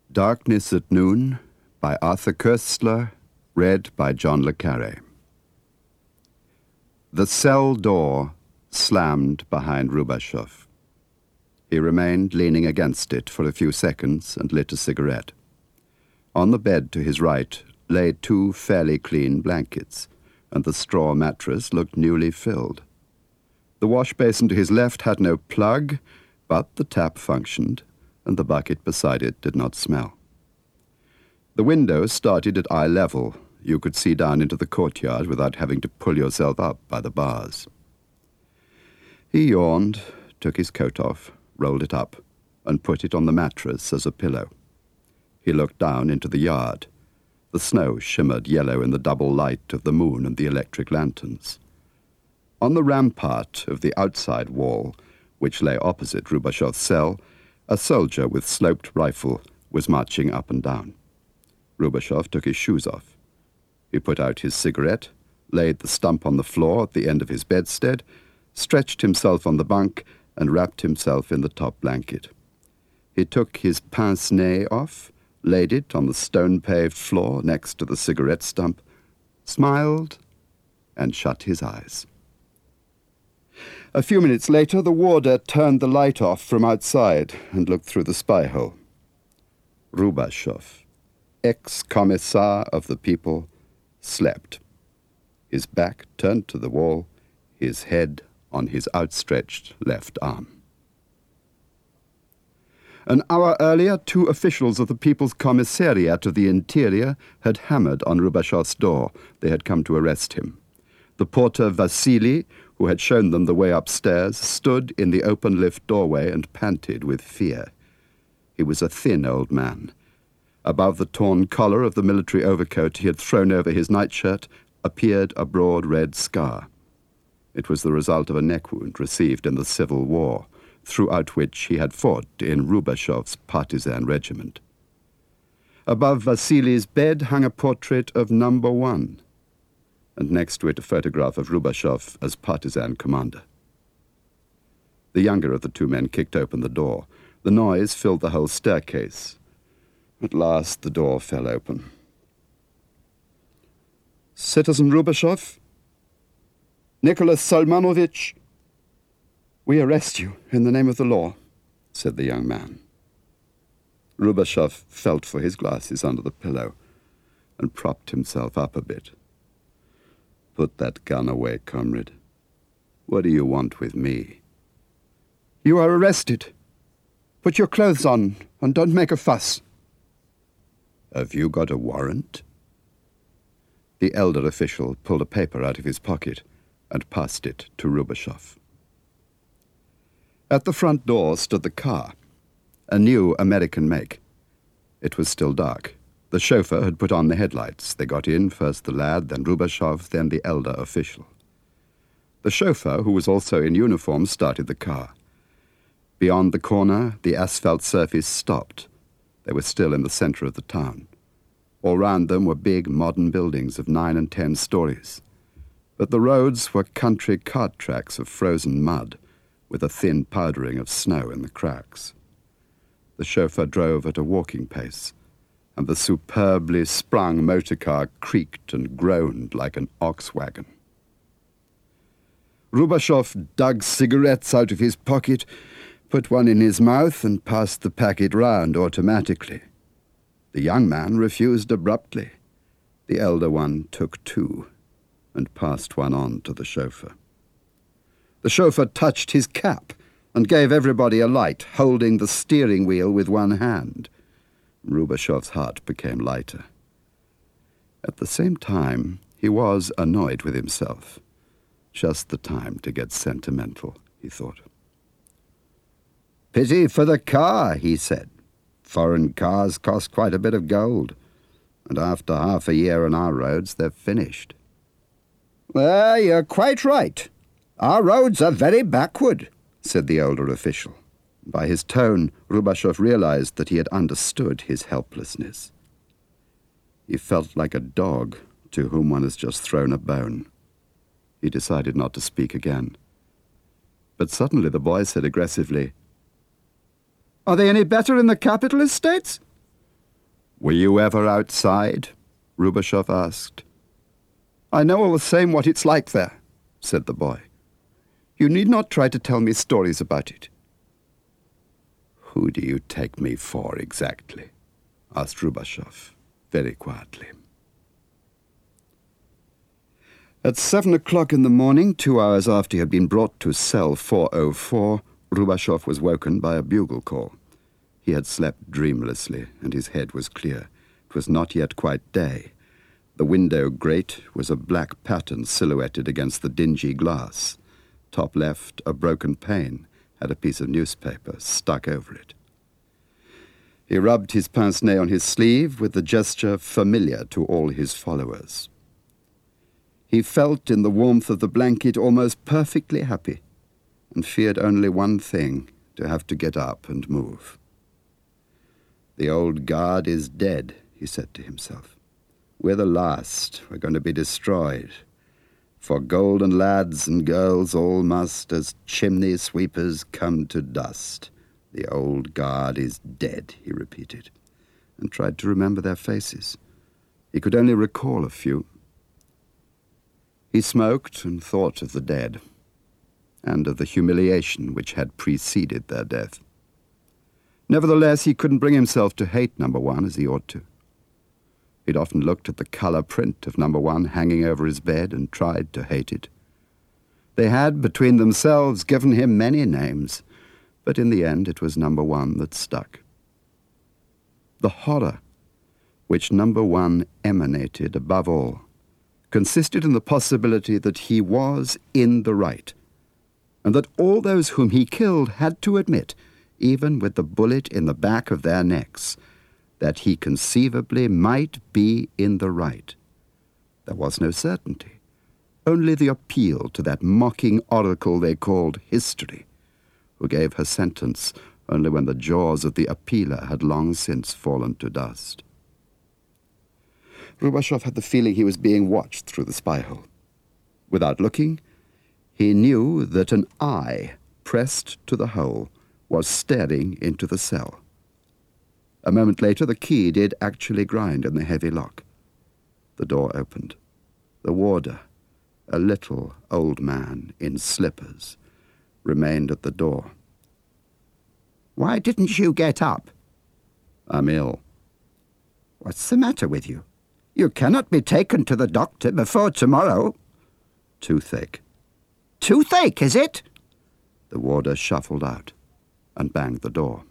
Darkness at Noon by Arthur Koestler, read by John le Carré. The cell door slammed behind Rubashov. He remained leaning against it for a few seconds and lit a cigarette. On the bed to his right lay two fairly clean blankets, and the straw mattress looked newly filled. The wash basin to his left had no plug, but the tap functioned, and the bucket beside it did not smell. The window started at eye level. You could see down into the courtyard without having to pull yourself up by the bars. He yawned, took his coat off, rolled it up, and put it on the mattress as a pillow. He looked down into the yard. The snow shimmered yellow in the double light of the moon and the electric lanterns. On the rampart of the outside wall, which lay opposite Rubashov's cell, a soldier with sloped rifle was marching up and down. Rubashov took his shoes off. He put out his cigarette, laid the stump on the floor at the end of his bedstead, stretched himself on the bunk, and wrapped himself in the top blanket. He took his pince-nez off, laid it on the stone-paved floor next to the cigarette stump, smiled, and shut his eyes. A few minutes later, the warder turned the light off from outside and looked through the spy hole. Rubashov, ex-commissar of the people, slept, his back turned to the wall, his head on his outstretched left arm. An hour earlier, two officials of the People's Commissariat of the Interior had hammered on Rubashov's door. They had come to arrest him. The porter Vasily, who had shown them the way upstairs, stood in the open lift doorway and panted with fear. He was a thin old man. Above the torn collar of the military overcoat he had thrown over his nightshirt appeared a broad red scar. It was the result of a neck wound received in the Civil War, throughout which he had fought in Rubashov's partisan regiment. Above Vasily's bed hung a portrait of Number 1, and next to it a photograph of Rubashov as partisan commander. The younger of the two men kicked open the door. The noise filled the whole staircase. At last the door fell open. "Citizen Rubashov? Nicholas Salmanovich, we arrest you in the name of the law," said the young man. Rubashov felt for his glasses under the pillow and propped himself up a bit. "Put that gun away, comrade. What do you want with me?" "You are arrested. Put your clothes on and don't make a fuss." "Have you got a warrant?" The elder official pulled a paper out of his pocket and passed it to Rubashov. At the front door stood the car, a new American make. It was still dark. The chauffeur had put on the headlights. They got in, first the lad, then Rubashov, then the elder official. The chauffeur, who was also in uniform, started the car. Beyond the corner, the asphalt surface stopped. They were still in the center of the town. All round them were big modern buildings of 9 and 10 stories. But the roads were country cart tracks of frozen mud, with a thin powdering of snow in the cracks. The chauffeur drove at a walking pace, and the superbly sprung motor car creaked and groaned like an ox wagon. Rubashov dug cigarettes out of his pocket, put one in his mouth, and passed the packet round automatically. The young man refused abruptly. The elder one took two and passed one on to the chauffeur. The chauffeur touched his cap and gave everybody a light, holding the steering wheel with one hand. Rubashov's heart became lighter. At the same time, he was annoyed with himself. Just the time to get sentimental, he thought. "Pity for the car," he said. "Foreign cars cost quite a bit of gold, and after half a year on our roads, they're finished." "You're quite right. Our roads are very backward," said the older official. By his tone, Rubashov realized that he had understood his helplessness. He felt like a dog to whom one has just thrown a bone. He decided not to speak again. But suddenly the boy said aggressively, "Are they any better in the capitalist states?" "Were you ever outside?" Rubashov asked. "I know all the same what it's like there," said the boy. "You need not try to tell me stories about it." "Who do you take me for exactly?" asked Rubashov, very quietly. At 7 o'clock in the morning, 2 hours after he had been brought to cell 404, Rubashov was woken by a bugle call. He had slept dreamlessly, and his head was clear. It was not yet quite day. The window grate was a black pattern silhouetted against the dingy glass. Top left, a broken pane had a piece of newspaper stuck over it. He rubbed his pince-nez on his sleeve with the gesture familiar to all his followers. He felt in the warmth of the blanket almost perfectly happy, and feared only one thing, to have to get up and move. "The old guard is dead," he said to himself. "We're the last. We're going to be destroyed. For golden lads and girls all must, as chimney sweepers, come to dust. The old guard is dead," he repeated, and tried to remember their faces. He could only recall a few. He smoked and thought of the dead, and of the humiliation which had preceded their death. Nevertheless, he couldn't bring himself to hate number one as he ought to. He'd often looked at the colour print of number one hanging over his bed and tried to hate it. They had, between themselves, given him many names, but in the end it was number one that stuck. The horror which number one emanated above all consisted in the possibility that he was in the right, and that all those whom he killed had to admit, even with the bullet in the back of their necks, that he conceivably might be in the right. There was no certainty, only the appeal to that mocking oracle they called history, who gave her sentence only when the jaws of the appealer had long since fallen to dust. Rubashov had the feeling he was being watched through the spy-hole. Without looking, he knew that an eye pressed to the hole was staring into the cell. A moment later, the key did actually grind in the heavy lock. The door opened. The warder, a little old man in slippers, remained at the door. "Why didn't you get up?" "I'm ill." "What's the matter with you? You cannot be taken to the doctor before tomorrow." "Toothache." "Toothache, is it?" The warder shuffled out and banged the door.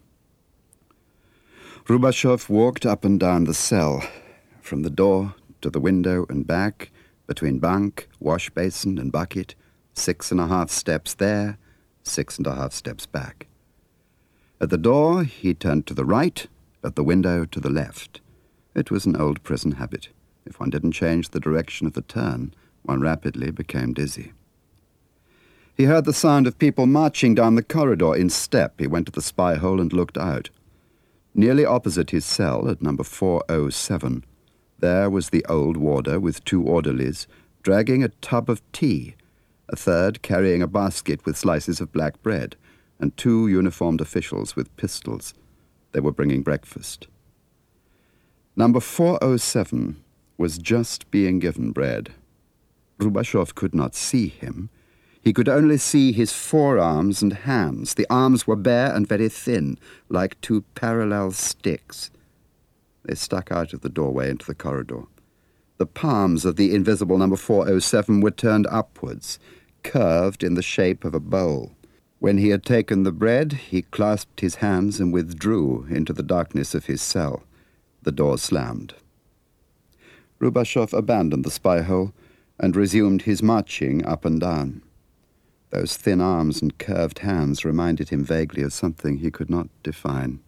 Rubashov walked up and down the cell, from the door to the window and back, between bunk, wash basin and bucket, 6.5 steps there, 6.5 steps back. At the door he turned to the right, at the window to the left. It was an old prison habit. If one didn't change the direction of the turn, one rapidly became dizzy. He heard the sound of people marching down the corridor in step. He went to the spy hole and looked out. Nearly opposite his cell, at number 407, there was the old warder with 2 orderlies, dragging a tub of tea, a third carrying a basket with slices of black bread, and 2 uniformed officials with pistols. They were bringing breakfast. Number 407 was just being given bread. Rubashov could not see him. He could only see his forearms and hands. The arms were bare and very thin, like 2 parallel sticks. They stuck out of the doorway into the corridor. The palms of the invisible number 407 were turned upwards, curved in the shape of a bowl. When he had taken the bread, he clasped his hands and withdrew into the darkness of his cell. The door slammed. Rubashov abandoned the spy-hole and resumed his marching up and down. Those thin arms and curved hands reminded him vaguely of something he could not define.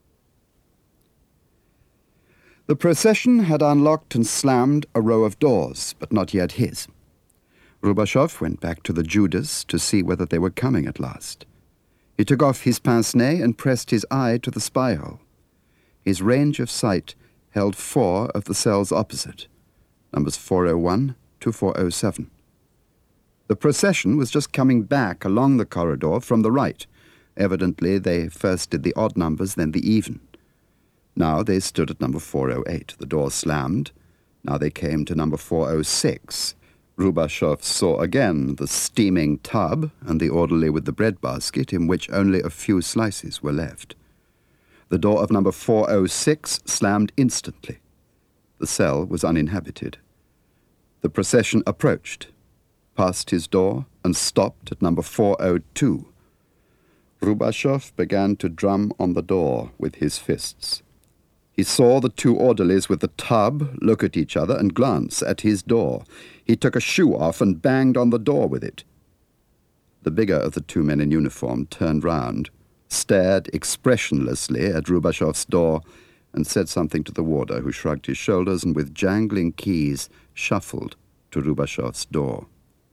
The procession had unlocked and slammed a row of doors, but not yet his. Rubashov went back to the Judas to see whether they were coming at last. He took off his pince-nez and pressed his eye to the spy-hole. His range of sight held 4 of the cells opposite, numbers 401 to 407. The procession was just coming back along the corridor from the right. Evidently, they first did the odd numbers, then the even. Now they stood at number 408. The door slammed. Now they came to number 406. Rubashov saw again the steaming tub and the orderly with the bread basket in which only a few slices were left. The door of number 406 slammed instantly. The cell was uninhabited. The procession approached, passed his door, and stopped at number 402. Rubashov began to drum on the door with his fists. He saw the two orderlies with the tub look at each other and glance at his door. He took a shoe off and banged on the door with it. The bigger of the two men in uniform turned round, stared expressionlessly at Rubashov's door, and said something to the warder, who shrugged his shoulders and with jangling keys shuffled to Rubashov's door.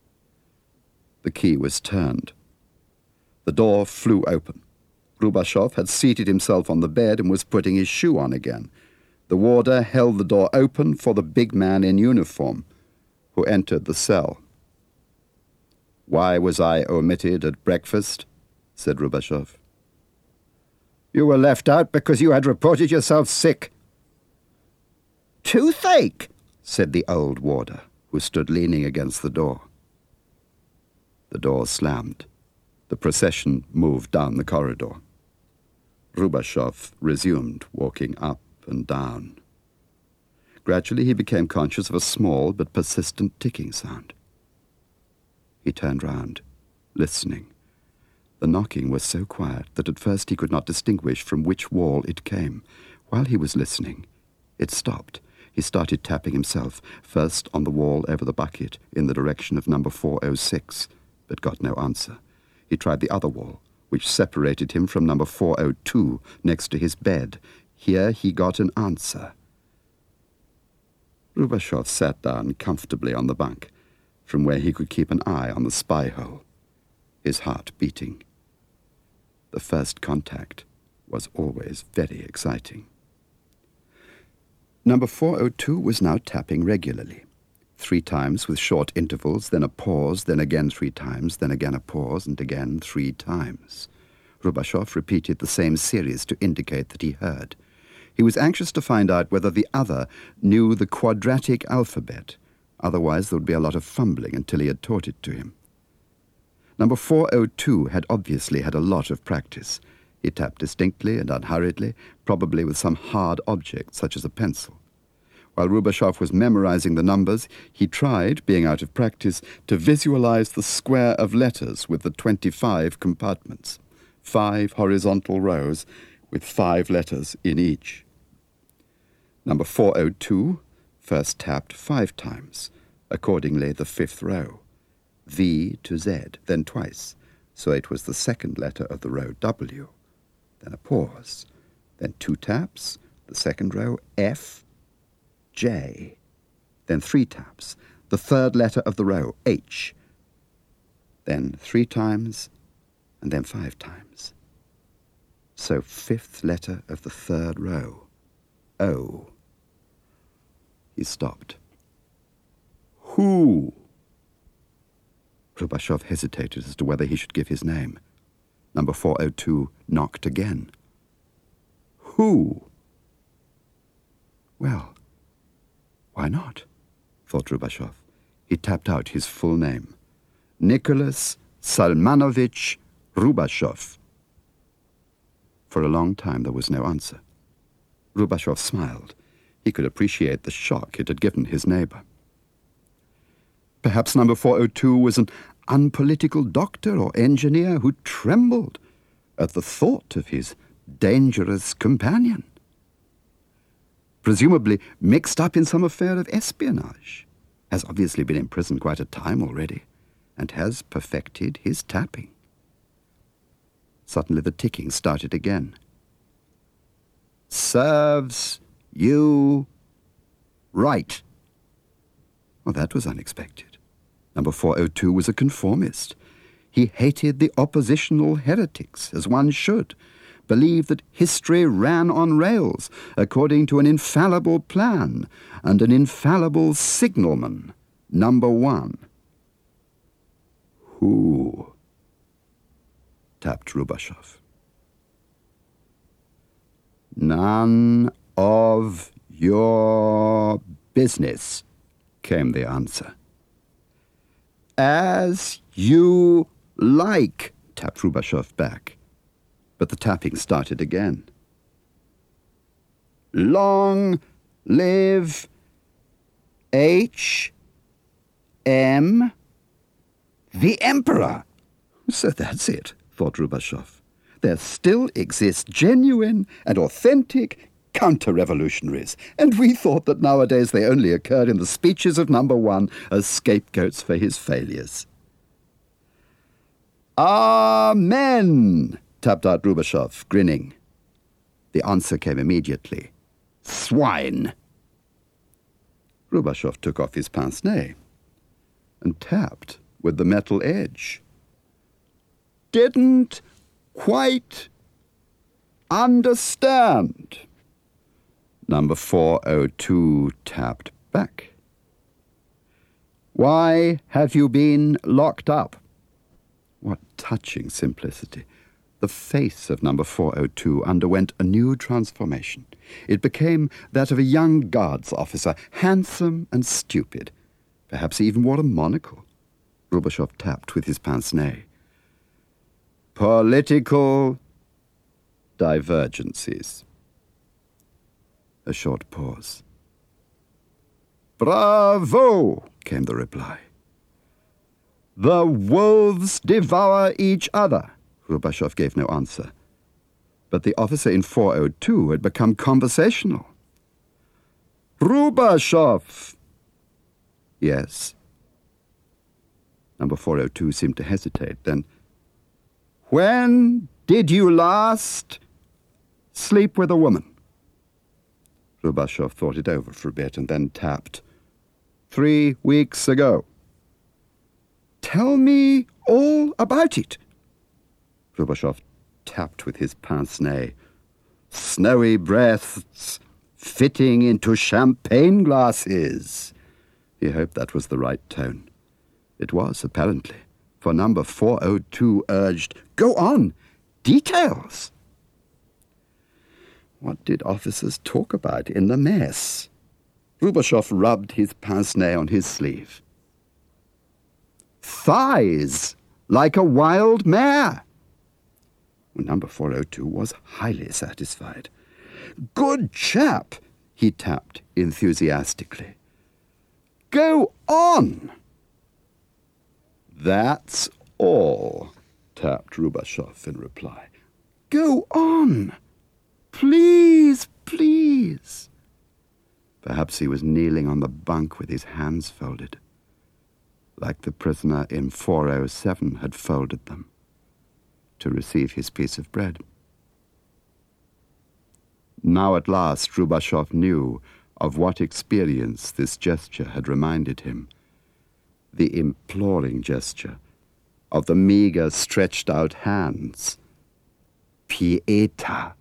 The key was turned. The door flew open. Rubashov had seated himself on the bed and was putting his shoe on again. The warder held the door open for the big man in uniform, who entered the cell. "Why was I omitted at breakfast?" said Rubashov. "You were left out because you had reported yourself sick." "Toothache," said the old warder, who stood leaning against the door. The door slammed. The procession moved down the corridor. Rubashov resumed walking up and down. Gradually he became conscious of a small but persistent ticking sound. He turned round, listening. The knocking was so quiet that at first he could not distinguish from which wall it came. While he was listening, it stopped. He started tapping himself, first on the wall over the bucket in the direction of number 406, but got no answer. He tried the other wall, which separated him from number 402 next to his bed. Here he got an answer. Rubashov sat down comfortably on the bunk, from where he could keep an eye on the spy hole, his heart beating. The first contact was always very exciting. Number 402 was now tapping regularly. 3 times with short intervals, then a pause, then again 3 times, then again a pause, and again 3 times. Rubashov repeated the same series to indicate that he heard. He was anxious to find out whether the other knew the quadratic alphabet. Otherwise there would be a lot of fumbling until he had taught it to him. Number 402 had obviously had a lot of practice. He tapped distinctly and unhurriedly, probably with some hard object, such as a pencil. While Rubashov was memorizing the numbers, he tried, being out of practice, to visualize the square of letters with the 25 compartments, 5 horizontal rows with 5 letters in each. Number 402 first tapped 5 times, accordingly the 5th row, V to Z, then twice, so it was the second letter of the row W, then a pause, then 2 taps, the second row F, J, then 3 taps, the third letter of the row, H, then 3 times, and then 5 times. So 5th letter of the 3rd row, O. He stopped. Who? Rubashov hesitated as to whether he should give his name. Number 402 knocked again. Who? Well, why not? Thought Rubashov. He tapped out his full name. Nicholas Salmanovich Rubashov. For a long time there was no answer. Rubashov smiled. He could appreciate the shock it had given his neighbor. Perhaps number 402 was an unpolitical doctor or engineer who trembled at the thought of his dangerous companion. Presumably mixed up in some affair of espionage, has obviously been in prison quite a time already, and has perfected his tapping. Suddenly the ticking started again. Serves you right. Well, that was unexpected. Number 402 was a conformist. He hated the oppositional heretics, as one should, believed that history ran on rails according to an infallible plan and an infallible signalman, number 1. Who? Tapped Rubashov. None of your business, came the answer. As you like, tapped Rubashov back. But the tapping started again. Long live H.M. the Emperor. So that's it, thought Rubashov. There still exist genuine and authentic counter-revolutionaries, and we thought that nowadays they only occurred in the speeches of number one as scapegoats for his failures. Amen, tapped out Rubashov, grinning. The answer came immediately. Swine. Rubashov took off his pince-nez and tapped with the metal edge. Didn't quite understand. Number 402 tapped back. Why have you been locked up? What touching simplicity. The face of number 402 underwent a new transformation. It became that of a young guards officer, handsome and stupid. Perhaps he even wore a monocle. Rubashov tapped with his pince-nez. Political divergencies. A short pause. Bravo, came the reply. The wolves devour each other. Rubashov gave no answer. But the officer in 402 had become conversational. Rubashov! Yes. Number 402 seemed to hesitate. Then, when did you last sleep with a woman? Rubashov thought it over for a bit and then tapped. 3 weeks ago. Tell me all about it. Rubashov tapped with his pince-nez. Snowy breaths fitting into champagne glasses. He hoped that was the right tone. It was, apparently, for number 402 urged, Go on, details. What did officers talk about in the mess? Rubashov rubbed his pince-nez on his sleeve. Thighs, like a wild mare. Number 402 was highly satisfied. Good chap, he tapped enthusiastically. Go on. That's all, tapped Rubashov in reply. Go on. Please, please. Perhaps he was kneeling on the bunk with his hands folded, like the prisoner in 407 had folded them to receive his piece of bread. Now at last Rubashov knew of what experience this gesture had reminded him. The imploring gesture of the meager stretched-out hands. Pieta.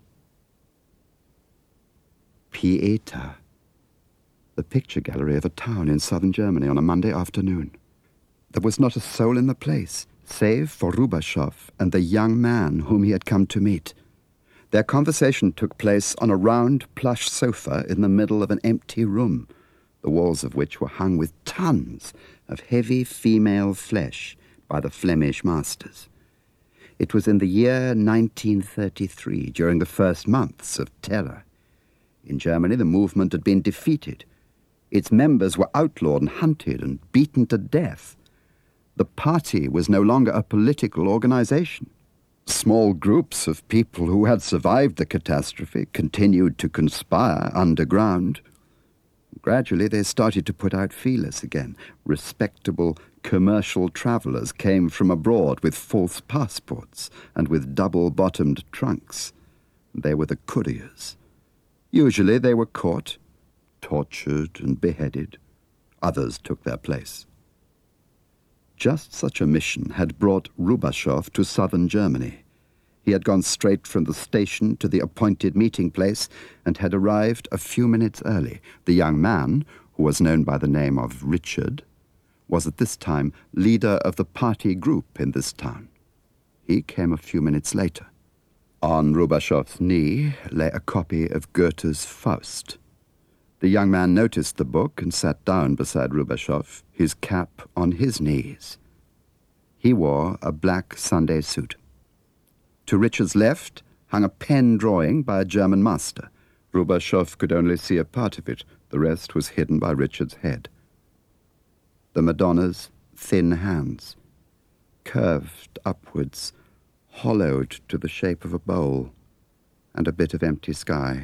Pieta. The picture gallery of a town in southern Germany on a Monday afternoon. There was not a soul in the place, save for Rubashov and the young man whom he had come to meet. Their conversation took place on a round plush sofa in the middle of an empty room, the walls of which were hung with tons of heavy female flesh by the Flemish masters. It was in the year 1933, during the first months of terror. In Germany, the movement had been defeated. Its members were outlawed and hunted and beaten to death. The party was no longer a political organization. Small groups of people who had survived the catastrophe continued to conspire underground. Gradually, they started to put out feelers again. Respectable commercial travelers came from abroad with false passports and with double-bottomed trunks. They were the couriers. Usually they were caught, tortured and beheaded. Others took their place. Just such a mission had brought Rubashov to southern Germany. He had gone straight from the station to the appointed meeting place and had arrived a few minutes early. The young man, who was known by the name of Richard, was at this time leader of the party group in this town. He came a few minutes later. On Rubashov's knee lay a copy of Goethe's Faust. The young man noticed the book and sat down beside Rubashov, his cap on his knees. He wore a black Sunday suit. To Richard's left hung a pen drawing by a German master. Rubashov could only see a part of it. The rest was hidden by Richard's head. The Madonna's thin hands, curved upwards, hollowed to the shape of a bowl, and a bit of empty sky.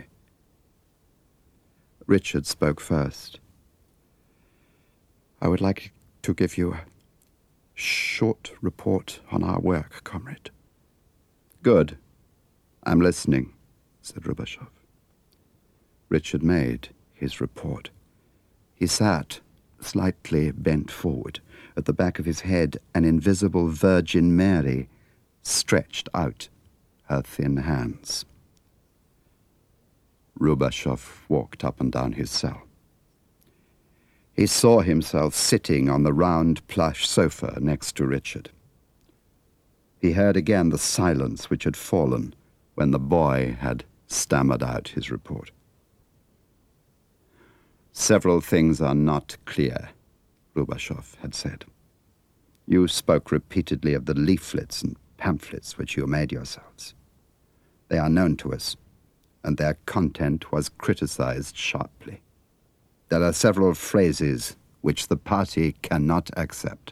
Richard spoke first. "I would like to give you a short report on our work, comrade." "Good. I'm listening," said Rubashov. Richard made his report. He sat, slightly bent forward. At the back of his head, an invisible Virgin Mary stretched out her thin hands. Rubashov walked up and down his cell. He saw himself sitting on the round plush sofa next to Richard. He heard again the silence which had fallen when the boy had stammered out his report. "Several things are not clear," Rubashov had said. "You spoke repeatedly of the leaflets and pamphlets which you made yourselves. They are known to us, and their content was criticized sharply. There are several phrases which the party cannot accept."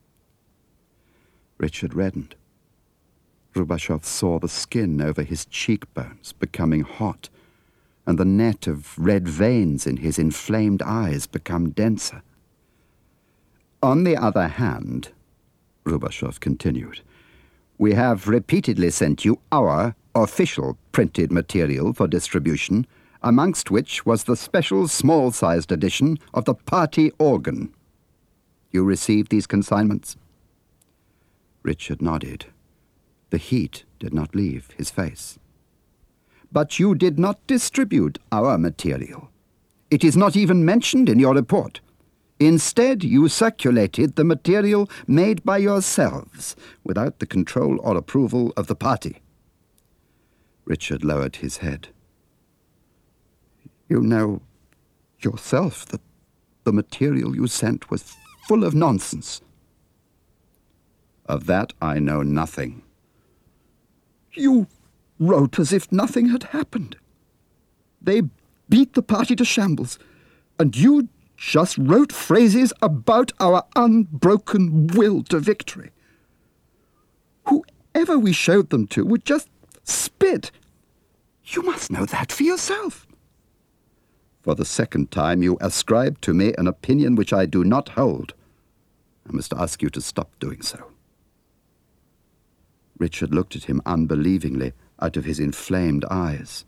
Richard reddened. Rubashov saw the skin over his cheekbones becoming hot, and the net of red veins in his inflamed eyes become denser. "On the other hand," Rubashov continued, "we have repeatedly sent you our official printed material for distribution, amongst which was the special small-sized edition of the party organ. You received these consignments?" Richard nodded. The heat did not leave his face. "But you did not distribute our material. It is not even mentioned in your report. Instead, you circulated the material made by yourselves, without the control or approval of the party." Richard lowered his head. "You know yourself that the material you sent was full of nonsense." "Of that I know nothing." "You wrote as if nothing had happened. They beat the party to shambles, and you just wrote phrases about our unbroken will to victory. Whoever we showed them to would just spit. You must know that for yourself." "For the second time you ascribe to me an opinion which I do not hold. I must ask you to stop doing so." Richard looked at him unbelievingly out of his inflamed eyes.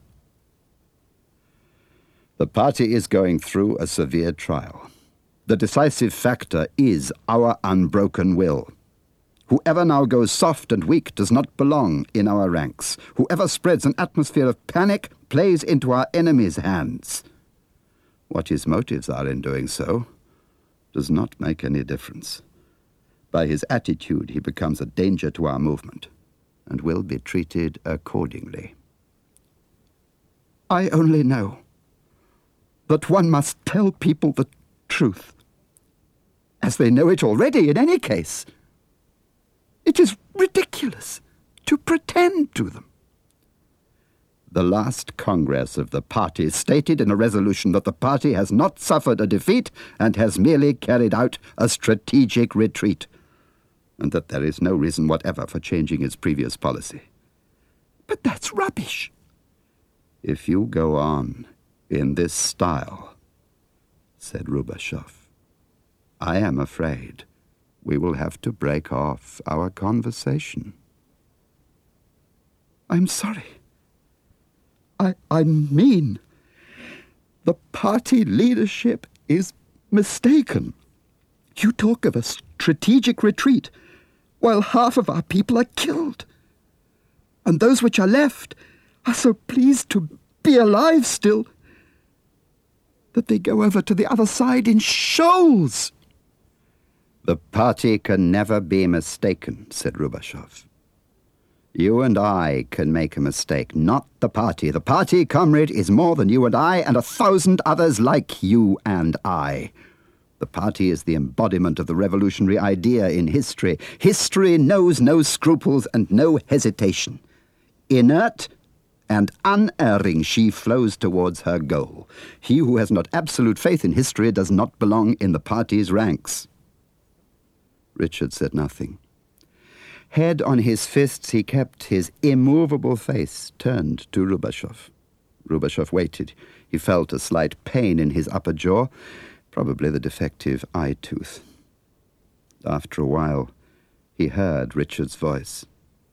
"The party is going through a severe trial. The decisive factor is our unbroken will. Whoever now goes soft and weak does not belong in our ranks. Whoever spreads an atmosphere of panic plays into our enemy's hands. What his motives are in doing so does not make any difference. By his attitude he becomes a danger to our movement, and will be treated accordingly." "I only know that one must tell people the truth, as they know it already in any case. It is ridiculous to pretend to them." "The last Congress of the party stated in a resolution that the party has not suffered a defeat and has merely carried out a strategic retreat, and that there is no reason whatever for changing its previous policy." "But that's rubbish." "If you go on in this style," said Rubashov, "I am afraid we will have to break off our conversation." "I'm sorry. I mean, the party leadership is mistaken. You talk of a strategic retreat, while half of our people are killed. And those which are left are so pleased to be alive still that they go over to the other side in shoals." "The party can never be mistaken," said Rubashov. You and I can make a mistake, not the party. The party, comrade, is more than you and I and 1,000 others like you and I. The party is the embodiment of the revolutionary idea in history. History knows no scruples and no hesitation. Inert and unerring, she flows towards her goal. He who has not absolute faith in history does not belong in the party's ranks. Richard said nothing. Head on his fists, he kept his immovable face turned to Rubashov. Rubashov waited. He felt a slight pain in his upper jaw, probably the defective eye tooth. After a while, he heard Richard's voice.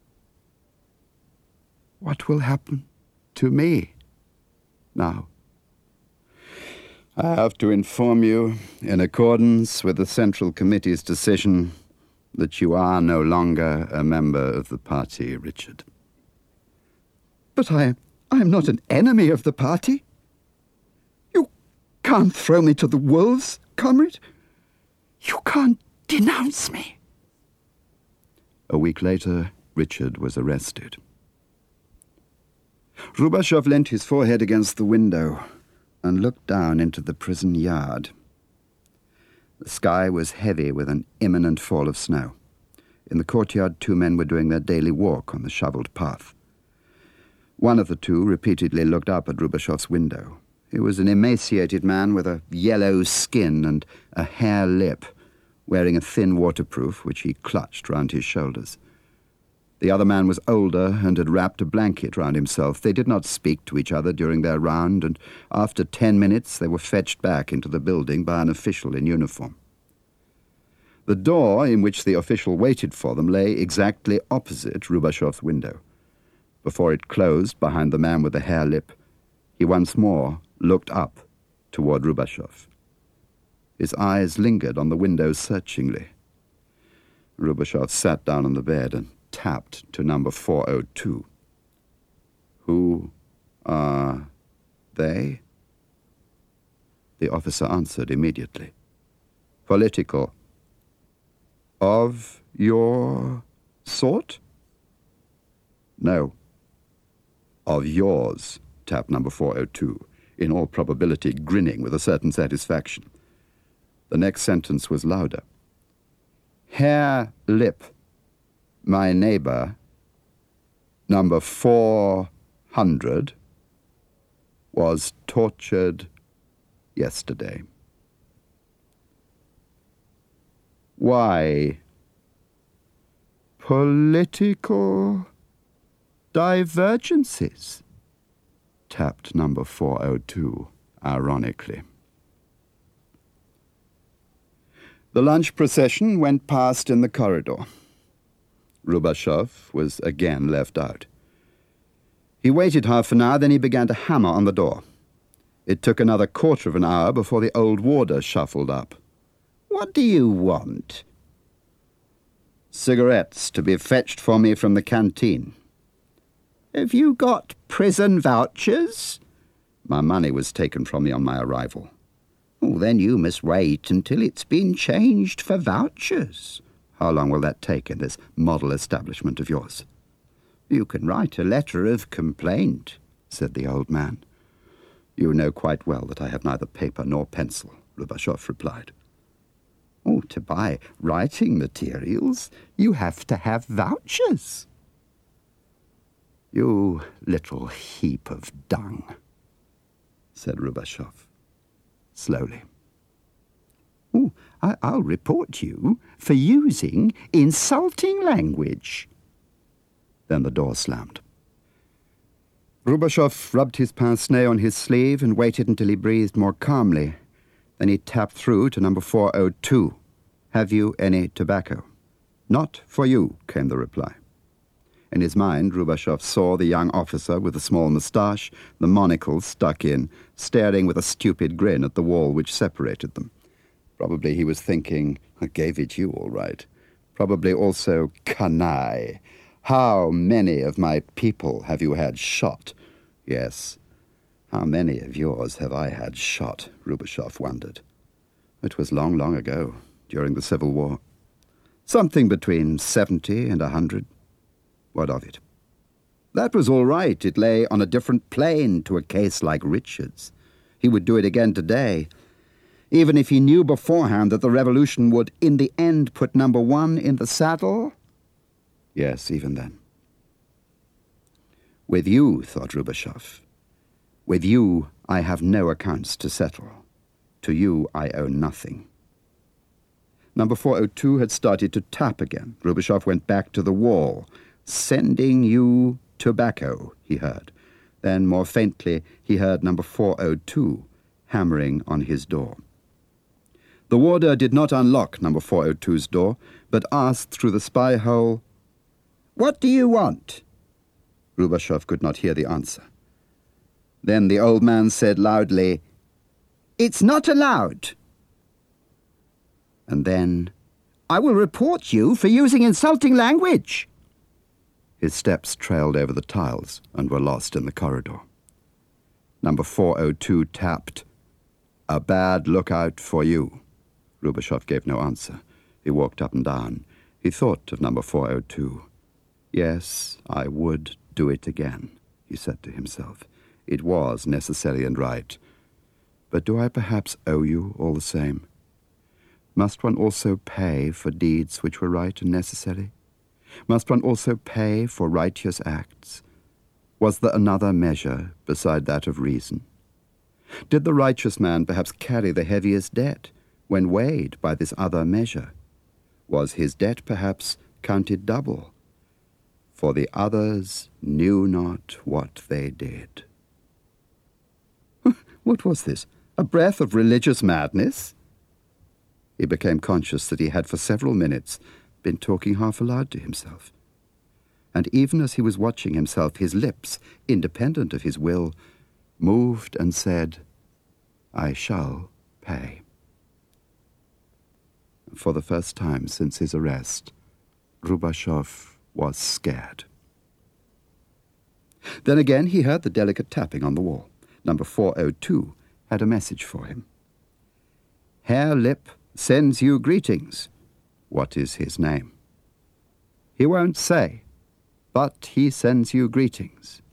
"What will happen to me now?" "I have to inform you, in accordance with the Central Committee's decision, that you are no longer a member of the party, Richard." "But I am not an enemy of the party. You can't throw me to the wolves, comrade. You can't denounce me." A week later, Richard was arrested. Rubashov leant his forehead against the window and looked down into the prison yard. The sky was heavy with an imminent fall of snow. In the courtyard, 2 men were doing their daily walk on the shovelled path. One of the 2 repeatedly looked up at Rubashov's window. He was an emaciated man with a yellow skin and a hare lip, wearing a thin waterproof which he clutched round his shoulders. The other man was older and had wrapped a blanket round himself. They did not speak to each other during their round, and after 10 minutes they were fetched back into the building by an official in uniform. The door in which the official waited for them lay exactly opposite Rubashov's window. Before it closed behind the man with the hare lip, he once more looked up toward Rubashov. His eyes lingered on the window searchingly. Rubashov sat down on the bed and tapped to number 402. "Who are they?" The officer answered immediately. "Political." "Of your sort?" "No." "Of yours," tapped number 402, in all probability grinning with a certain satisfaction. The next sentence was louder. "Hare lip. My neighbour, number 400, was tortured yesterday." "Why?" "Political divergences," tapped number 402, ironically. The lunch procession went past in the corridor. Rubashov was again left out. He waited half an hour, then he began to hammer on the door. It took another quarter of an hour before the old warder shuffled up. "What do you want?" "Cigarettes to be fetched for me from the canteen." "Have you got prison vouchers?" "My money was taken from me on my arrival." "Oh, then you must wait until it's been changed for vouchers." "How long will that take in this model establishment of yours?" "You can write a letter of complaint," said the old man. "You know quite well that I have neither paper nor pencil," Rubashov replied. "Oh, to buy writing materials, you have to have vouchers." "You little heap of dung," said Rubashov, slowly. "Oh, I'll report you for using insulting language." Then the door slammed. Rubashov rubbed his pince-nez on his sleeve and waited until he breathed more calmly. Then he tapped through to number 402. "Have you any tobacco?" "Not for you," came the reply. In his mind, Rubashov saw the young officer with the small moustache, the monocle stuck in, staring with a stupid grin at the wall which separated them. Probably he was thinking, "I gave it you all right." Probably also, "Canaille. How many of my people have you had shot?" Yes, how many of yours have I had shot, Rubashov wondered. It was long, long ago, during the Civil War. Something between 70 and 100. What of it? That was all right. It lay on a different plane to a case like Richard's. He would do it again today, even if he knew beforehand that the revolution would, in the end, put number one in the saddle. Yes, even then. With you, thought Rubashov, with you I have no accounts to settle. To you I owe nothing. Number 402 had started to tap again. Rubashov went back to the wall. "Sending you tobacco," he heard. Then, more faintly, he heard number 402 hammering on his door. The warder did not unlock number 402's door, but asked through the spy hole, "What do you want?" Rubashov could not hear the answer. Then the old man said loudly, "It's not allowed." And then, "I will report you for using insulting language." His steps trailed over the tiles and were lost in the corridor. Number 402 tapped, "A bad lookout for you." Rubashov gave no answer. He walked up and down. He thought of number 402. "Yes, I would do it again," he said to himself. "It was necessary and right. But do I perhaps owe you all the same? Must one also pay for deeds which were right and necessary? Must one also pay for righteous acts? Was there another measure beside that of reason? Did the righteous man perhaps carry the heaviest debt when weighed by this other measure? Was his debt perhaps counted double? For the others knew not what they did. What was this? A breath of religious madness? He became conscious that he had for several minutes been talking half aloud to himself. And even as he was watching himself, his lips, independent of his will, moved and said, "I shall pay." For the first time since his arrest, Rubashov was scared. Then again he heard the delicate tapping on the wall. Number 402 had a message for him. "Herr Lipp sends you greetings." What is his name? He won't say, but he sends you greetings.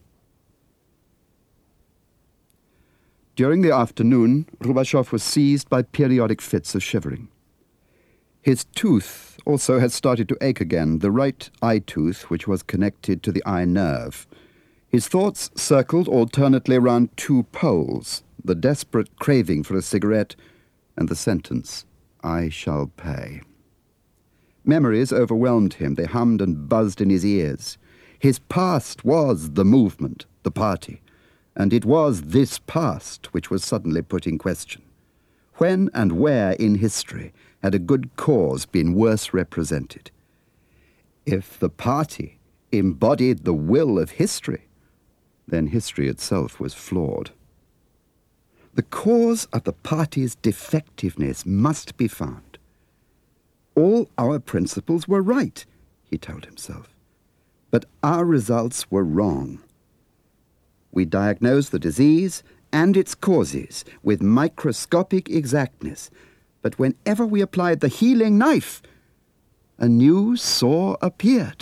During the afternoon, Rubashov was seized by periodic fits of shivering. His tooth also had started to ache again, the right eye tooth, which was connected to the eye nerve. His thoughts circled alternately around two poles, the desperate craving for a cigarette and the sentence, "I shall pay." Memories overwhelmed him. They hummed and buzzed in his ears. His past was the movement, the party, and it was this past which was suddenly put in question. When and where in history had a good cause been worse represented? If the party embodied the will of history, then history itself was flawed. The cause of the party's defectiveness must be found. All our principles were right, he told himself, but our results were wrong. We diagnosed the disease and its causes with microscopic exactness, but whenever we applied the healing knife, a new sore appeared.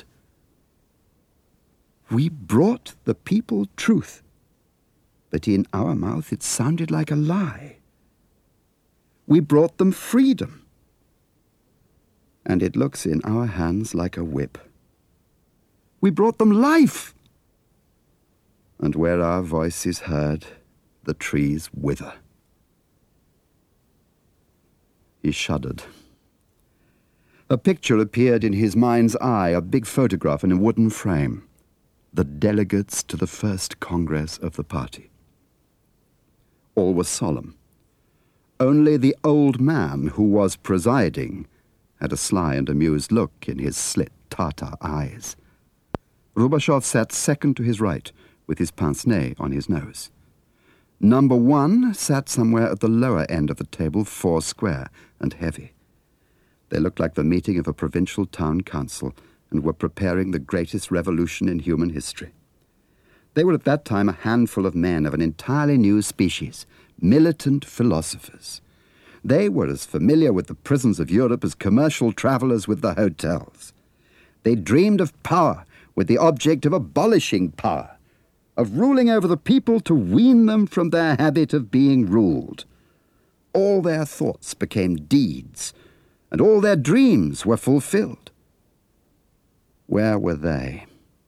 We brought the people truth, but in our mouth it sounded like a lie. We brought them freedom, and it looks in our hands like a whip. We brought them life, and where our voice is heard, the trees wither. He shuddered. A picture appeared in his mind's eye, a big photograph in a wooden frame. The delegates to the first Congress of the party. All was solemn. Only the old man who was presiding had a sly and amused look in his slit Tartar eyes. Rubashov sat second to his right, with his pince-nez on his nose. Number 1 sat somewhere at the lower end of the table, 4 square and heavy. They looked like the meeting of a provincial town council and were preparing the greatest revolution in human history. They were at that time a handful of men of an entirely new species, militant philosophers. They were as familiar with the prisons of Europe as commercial travelers with the hotels. They dreamed of power with the object of abolishing power, of ruling over the people to wean them from their habit of being ruled. All their thoughts became deeds, and all their dreams were fulfilled. Where were they?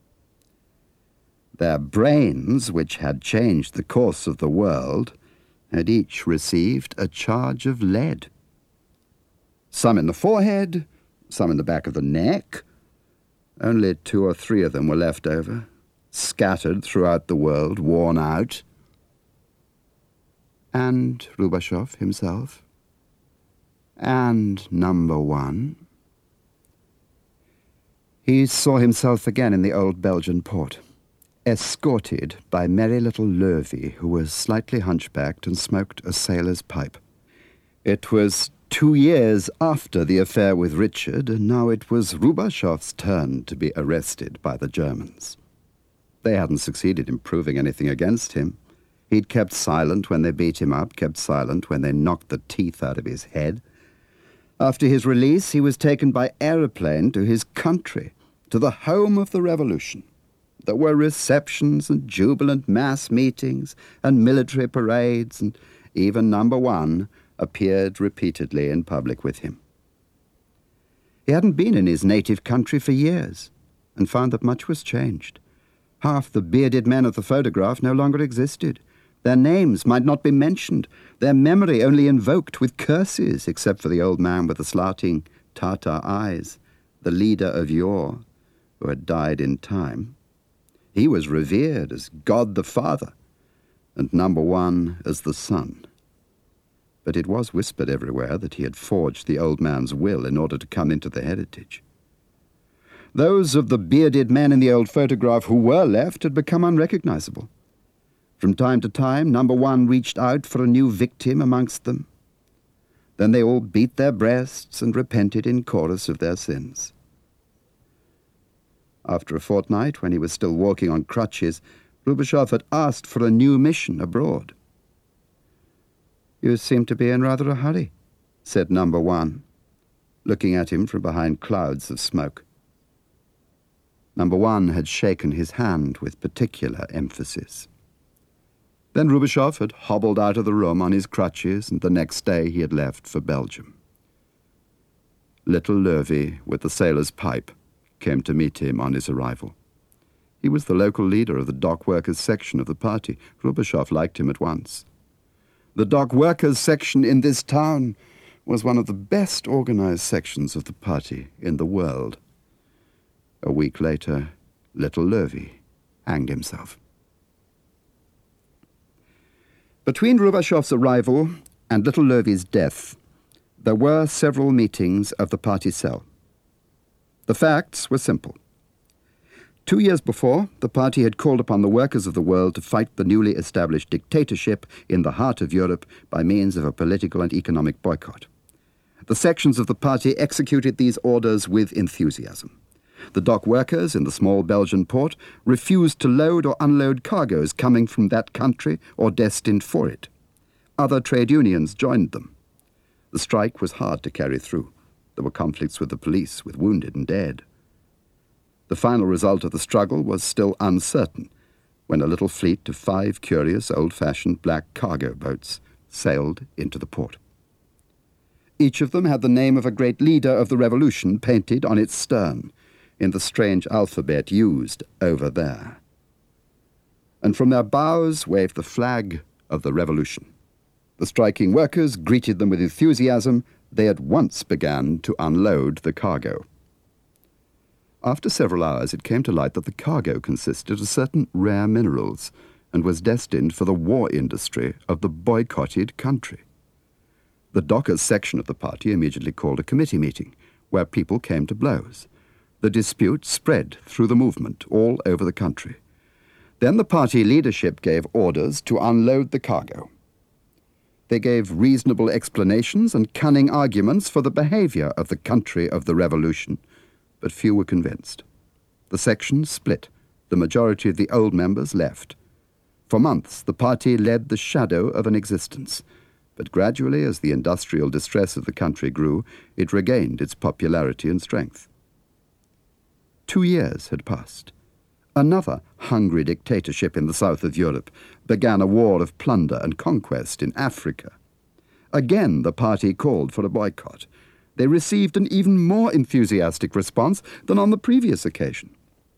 Their brains, which had changed the course of the world, had each received a charge of lead. Some in the forehead, some in the back of the neck. Only 2 or 3 of them were left over, scattered throughout the world, worn out. And Rubashov himself. And number 1. He saw himself again in the old Belgian port, escorted by merry little Lurvy, who was slightly hunchbacked and smoked a sailor's pipe. It was 2 years after the affair with Richard, and now it was Rubashov's turn to be arrested by the Germans. They hadn't succeeded in proving anything against him. He'd kept silent when they beat him up, kept silent when they knocked the teeth out of his head. After his release, he was taken by aeroplane to his country, to the home of the revolution. There were receptions and jubilant mass meetings and military parades, and even number 1 appeared repeatedly in public with him. He hadn't been in his native country for years, and found that much was changed. Half the bearded men of the photograph no longer existed. Their names might not be mentioned, their memory only invoked with curses, except for the old man with the slanting Tartar eyes, the leader of yore, who had died in time. He was revered as God the Father, and number 1 as the Son. But it was whispered everywhere that he had forged the old man's will in order to come into the heritage. Those of the bearded men in the old photograph who were left had become unrecognizable. From time to time, number 1 reached out for a new victim amongst them. Then they all beat their breasts and repented in chorus of their sins. After a fortnight, when he was still walking on crutches, Rubashov had asked for a new mission abroad. "You seem to be in rather a hurry," said number 1, looking at him from behind clouds of smoke. Number 1 had shaken his hand with particular emphasis. Then Rubashov had hobbled out of the room on his crutches, and the next day he had left for Belgium. Little Lurvy, with the sailor's pipe, came to meet him on his arrival. He was the local leader of the dock workers' section of the party. Rubashov liked him at once. The dock workers' section in this town was one of the best organized sections of the party in the world. A week later, little Lurvy hanged himself. Between Rubashov's arrival and little Lurvy's death, there were several meetings of the party cell. The facts were simple. 2 years before, the party had called upon the workers of the world to fight the newly established dictatorship in the heart of Europe by means of a political and economic boycott. The sections of the party executed these orders with enthusiasm. The dock workers in the small Belgian port refused to load or unload cargoes coming from that country or destined for it. Other trade unions joined them. The strike was hard to carry through. There were conflicts with the police, with wounded and dead. The final result of the struggle was still uncertain when a little fleet of 5 curious, old-fashioned black cargo boats sailed into the port. Each of them had the name of a great leader of the revolution painted on its stern, in the strange alphabet used over there. And from their bows waved the flag of the revolution. The striking workers greeted them with enthusiasm. They at once began to unload the cargo. After several hours, it came to light that the cargo consisted of certain rare minerals and was destined for the war industry of the boycotted country. The dockers section of the party immediately called a committee meeting, where people came to blows. The dispute spread through the movement all over the country. Then the party leadership gave orders to unload the cargo. They gave reasonable explanations and cunning arguments for the behavior of the country of the revolution, but few were convinced. The section split. The majority of the old members left. For months, the party led the shadow of an existence, but gradually, as the industrial distress of the country grew, it regained its popularity and strength. 2 years had passed, Another hungry dictatorship in the south of Europe began a war of plunder and conquest in Africa. Again, the party called for a boycott. They received an even more enthusiastic response than on the previous occasion.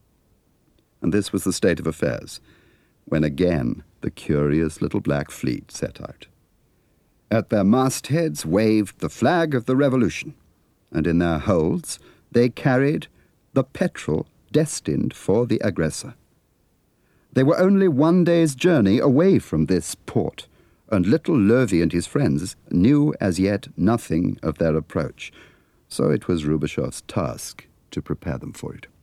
And this was the state of affairs, when again the curious little black fleet set out. At their mastheads waved the flag of the revolution, and in their holds they carried the petrol destined for the aggressor. They were only one day's journey away from this port, and little Lurvy and his friends knew as yet nothing of their approach, so it was Rubashev's task to prepare them for it.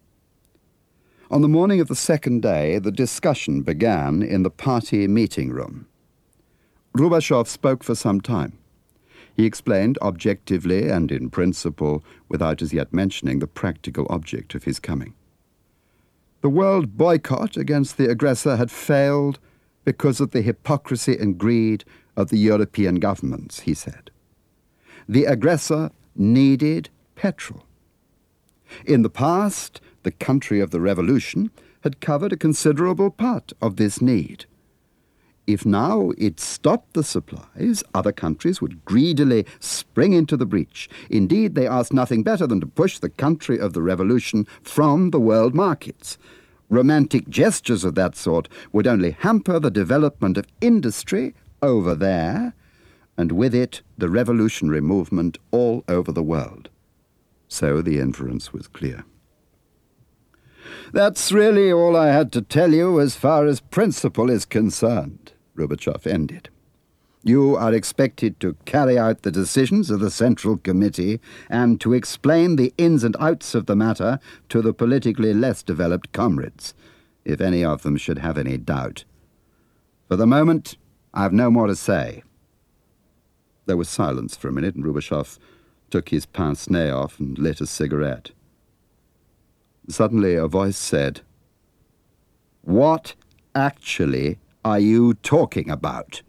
On the morning of the second day, the discussion began in the party meeting room. Rubashev spoke for some time. He explained objectively and in principle, without as yet mentioning the practical object of his coming. The world boycott against the aggressor had failed because of the hypocrisy and greed of the European governments, he said. The aggressor needed petrol. In the past, the country of the revolution had covered a considerable part of this need. If now it stopped the supplies, other countries would greedily spring into the breach. Indeed, they asked nothing better than to push the country of the revolution from the world markets. Romantic gestures of that sort would only hamper the development of industry over there, and with it the revolutionary movement all over the world. So the inference was clear. "That's really all I had to tell you as far as principle is concerned," Rubachev ended. "You are expected to carry out the decisions of the Central Committee and to explain the ins and outs of the matter to the politically less developed comrades, if any of them should have any doubt. For the moment, I've no more to say." There was silence for a minute, and Rubashev took his pince-nez off and lit a cigarette. Suddenly a voice said, "What actually are you talking about?"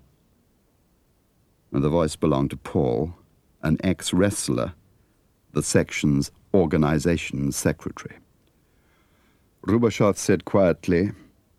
And the voice belonged to Paul, an ex-wrestler, the section's organization secretary. Rubashev said quietly,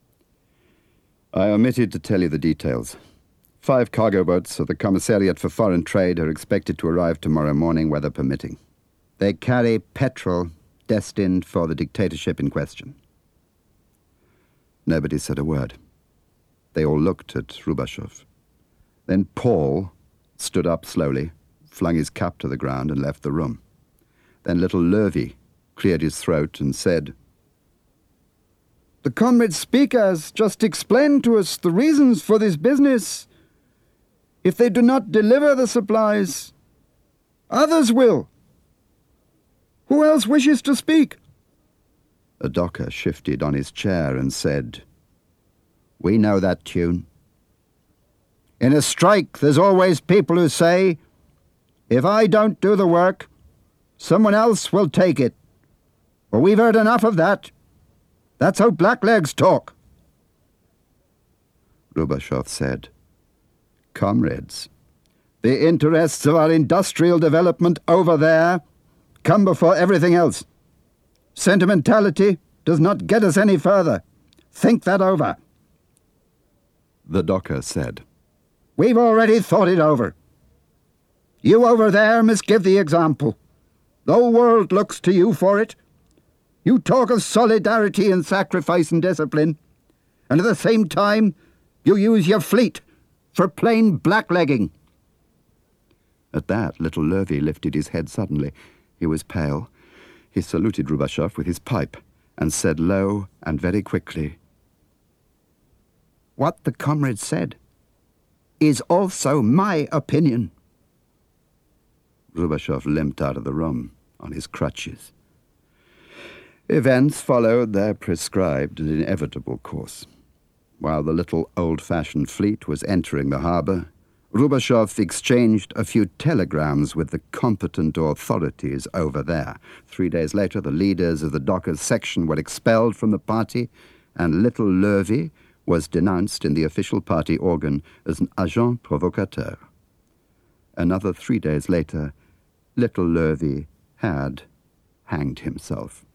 "I omitted to tell you the details. 5 cargo boats of the Commissariat for Foreign Trade are expected to arrive tomorrow morning, weather permitting. They carry petrol destined for the dictatorship in question." Nobody said a word. They all looked at Rubashev. Then Paul stood up slowly, flung his cap to the ground and left the room. Then little Lurvy cleared his throat and said, "The comrade speaker has just explained to us the reasons for this business. If they do not deliver the supplies, others will. Who else wishes to speak?" A docker shifted on his chair and said, "We know that tune. In a strike, there's always people who say, 'If I don't do the work, someone else will take it.' Well, we've heard enough of that. That's how blacklegs talk." Rubashev said, "Comrades, the interests of our industrial development over there come before everything else. Sentimentality does not get us any further. Think that over." The docker said, "We've already thought it over. You over there must give the example. The whole world looks to you for it. You talk of solidarity and sacrifice and discipline, and at the same time you use your fleet for plain blacklegging." At that, little Lurvy lifted his head suddenly. He was pale. He saluted Rubashev with his pipe and said low and very quickly, "What the comrade said is also my opinion." Rubashev limped out of the room on his crutches. Events followed their prescribed and inevitable course. While the little old-fashioned fleet was entering the harbour, Rubashev exchanged a few telegrams with the competent authorities over there. 3 days later, the leaders of the dockers' section were expelled from the party, and little Lurvy was denounced in the official party organ as an agent provocateur. Another 3 days later, little Lurvy had hanged himself.